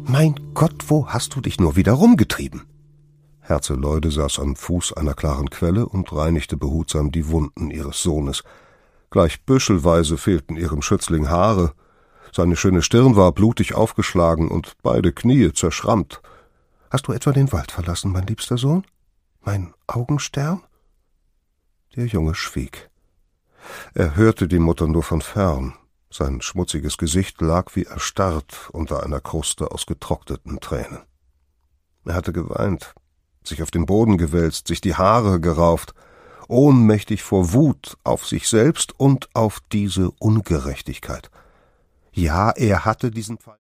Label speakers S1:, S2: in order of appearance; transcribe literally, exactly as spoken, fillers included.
S1: Mein Gott, wo hast du dich nur wieder rumgetrieben? Herzeleude saß am Fuß einer klaren Quelle und reinigte behutsam die Wunden ihres Sohnes. Gleich büschelweise fehlten ihrem Schützling Haare. Seine schöne Stirn war blutig aufgeschlagen und beide Knie zerschrammt. »Hast du etwa den Wald verlassen, mein liebster Sohn? Mein Augenstern?« Der Junge schwieg. Er hörte die Mutter nur von fern. Sein schmutziges Gesicht lag wie erstarrt unter einer Kruste aus getrockneten Tränen. Er hatte geweint, sich auf den Boden gewälzt, sich die Haare gerauft, ohnmächtig vor Wut auf sich selbst und auf diese Ungerechtigkeit. Ja, er hatte diesen Fall